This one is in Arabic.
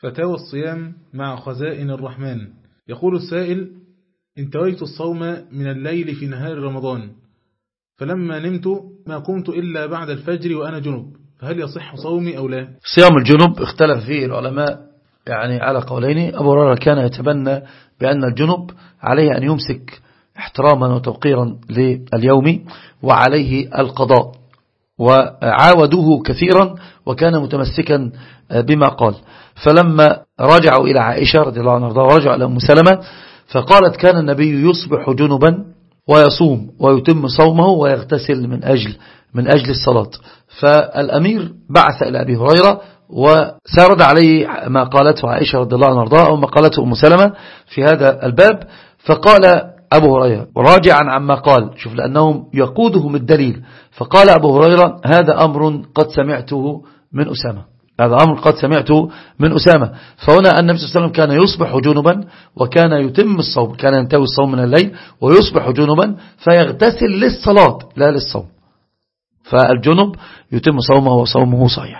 فتاوى الصيام مع خزائن الرحمن. يقول السائل: انتويت الصوم من الليل في نهار رمضان، فلما نمت ما قمت إلا بعد الفجر وأنا جنب، فهل يصح صومي أو لا؟ صيام الجنب اختلف فيه العلماء على قولين. أبو هريرة كان يتبنى بأن الجنب عليه أن يمسك احتراما وتوقيرا لليوم وعليه القضاء، وعاودوه كثيرا وكان متمسكا بما قال. فلما رجعوا إلى عائشة رضي الله عنها ورجعوا إلى أم سلمة فقالت: كان النبي يصبح جنبا ويصوم ويتم صومه ويغتسل من أجل الصلاة. فالأمير بعث إلى أبي هريرة وسارد عليه ما قالته عائشة رضي الله عنها أو ما قالته أم سلمة في هذا الباب. فقال أبو هريرة راجعا عما قال، شوف لأنهم يقودهم الدليل، فقال أبو هريرة: هذا أمر قد سمعته من أسامة، هذا أمر قد سمعته من أسامة. فهنا النبي صلى الله عليه وسلم كان يصبح جنبا وكان يتم الصوم، كان ينتهي الصوم من الليل ويصبح جنبا فيغتسل للصلاة لا للصوم، فالجنب يتم صومه وصومه صحيح.